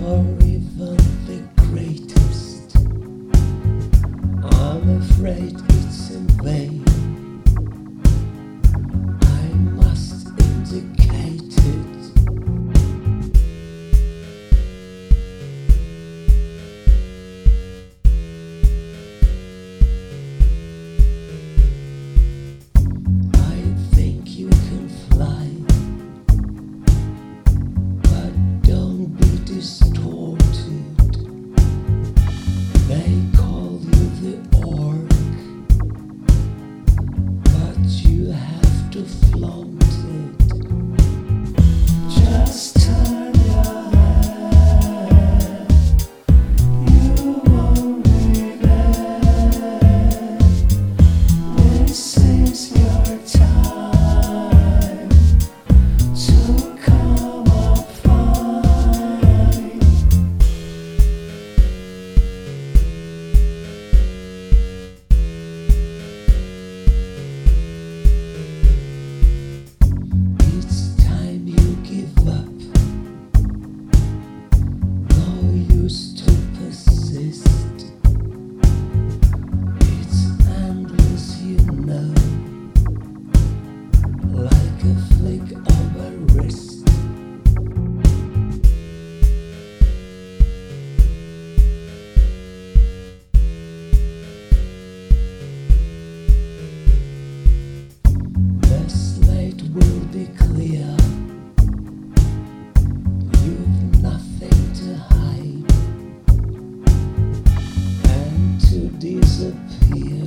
or even the greatest. I'm afraid it's in vain. I must indicate it. I think you can fly, distorted. They call you the orc, but you have to flaunt it. Just turn your head, you won't regret. This is your time to come up fine. It's time you give up. No use to persist. It's endless, you know, like a flick of a wrist. The slate will be clear. You've nothing to hide and to disappear.